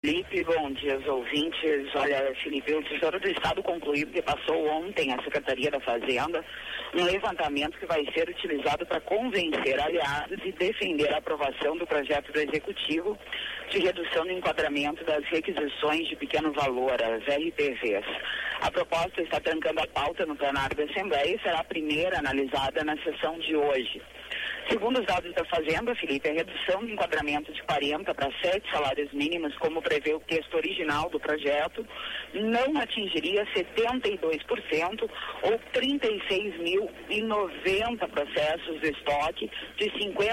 Felipe, bom dia aos ouvintes. Olha, Felipe, o Tesouro do Estado concluiu que passou ontem a Secretaria da Fazenda um levantamento que vai ser utilizado para convencer aliados e defender a aprovação do projeto do Executivo de redução do enquadramento das requisições de pequeno valor, as RPVs. A proposta está trancando a pauta no plenário da Assembleia e será a primeira analisada na sessão de hoje. Segundo os dados da Fazenda, Felipe, a redução do enquadramento de 40 para 7 salários mínimos, como prevê o texto original do projeto, não atingiria 72% ou 36.090 processos de estoque de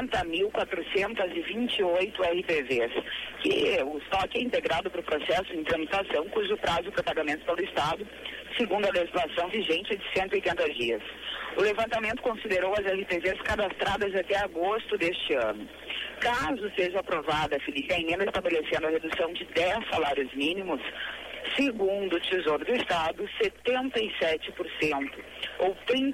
50.428 RPVs, que o estoque é integrado para o processo em tramitação, cujo prazo para pagamento pelo Estado, segundo a legislação vigente, é de 180 dias. O levantamento considerou as RPVs cadastradas até agosto deste ano. Caso seja aprovada, Felipe, a emenda estabelecendo a redução de 10 salários mínimos, segundo o Tesouro do Estado, 77% ou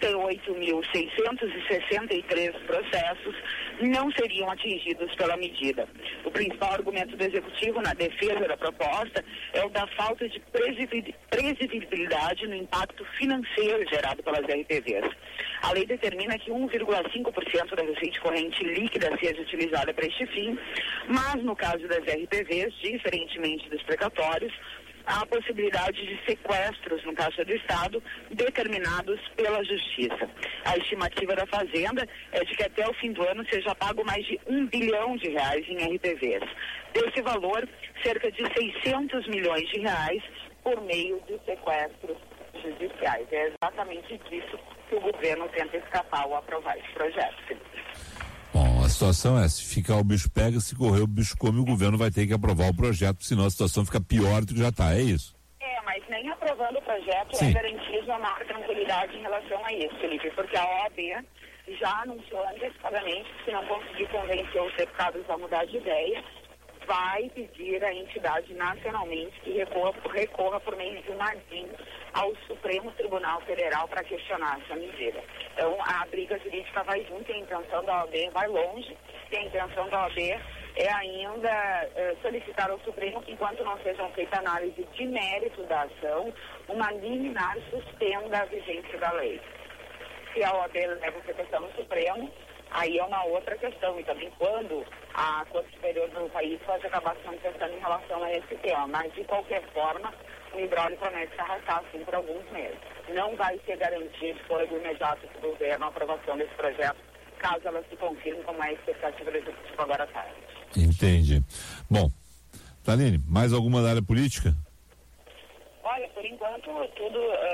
38.663 processos não seriam atingidos pela medida. O principal argumento do Executivo na defesa da proposta é o da falta de previsibilidade no impacto financeiro gerado pelas RPVs. A lei determina que 1,5% da receita corrente líquida seja utilizada para este fim, mas no caso das RPVs, diferentemente dos precatórios, há a possibilidade de sequestros no Caixa do Estado determinados pela Justiça. A estimativa da Fazenda é de que até o fim do ano seja pago mais de R$1 bilhão em RPVs. Desse valor, cerca de R$600 milhões por meio de sequestros judiciais. É exatamente disso que o governo tenta escapar ao aprovar esse projeto. Bom, a situação é, se ficar o bicho pega, se correr o bicho come, o governo vai ter que aprovar o projeto, senão a situação fica pior do que já está, é isso? É, mas nem aprovando o projeto Sim. é garantido a maior tranquilidade em relação a isso, Felipe, porque a OAB já anunciou antecipadamente que, se não conseguir convencer os deputados a mudar de ideia, vai pedir à entidade nacionalmente que recorra por meio de um margem ao Supremo Tribunal Federal para questionar essa medida. Então, a briga jurídica vai junto, e a intenção da OAB vai longe, e a intenção da OAB é ainda solicitar ao Supremo que, enquanto não sejam feita análise de mérito da ação, uma liminar suspenda a vigência da lei. Se a OAB leva essa questão no Supremo, aí é uma outra questão, e também quando a Corte Superior do país pode acabar se manifestando em relação a esse tema. Mas, de qualquer forma, o imbróglio promete se arrastar assim por alguns meses. Não vai ser garantido fôlego imediato do governo a aprovação desse projeto, caso ela se confirme, como é a expectativa do Executivo agora à tarde. Entendi. Bom, Thaline, mais alguma da área política? Olha, por enquanto, tudo